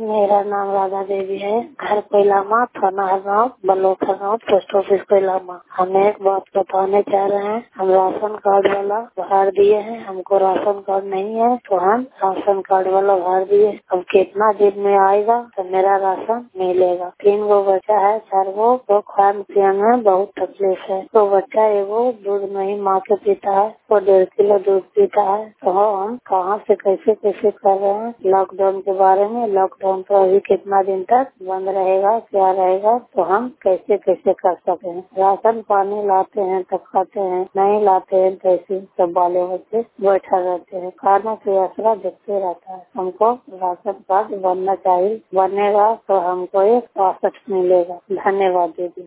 मेरा नाम राधा देवी है। घर कोइलामा, थाना Harnaut, block Harnaut, post office Koilama. हम एक बात बताने चाह रहे हैं। हम राशन कार्ड वाला भर दिए हैं, हमको राशन कार्ड नहीं है तो हम राशन कार्ड वाला भर दिए। अब कितना दिन में आएगा तो मेरा राशन मिलेगा। 3 गो बच्चा है, 4 गो तो खान पीने में बहुत तकलीफ है। तो बच्चा एगो दूध नहीं माँ के पीता है, वो 1.5 किलो दूध पीता है। तो हम कहाँ से कैसे कर रहे हैं। लॉकडाउन के बारे में, लॉकडाउन तो अभी कितना दिन तक बंद रहेगा, क्या रहेगा, तो हम कैसे कर सकते हैं। राशन पानी लाते हैं तो खाते हैं, नहीं लाते हैं तो ऐसे सब बाले बच्चे बैठा रहते हैं, खाना की आसरा देखते रहता है। हमको राशन कार्ड बनना चाहिए, बनेगा तो हमको एक 62 मिलेगा। धन्यवाद दीदी।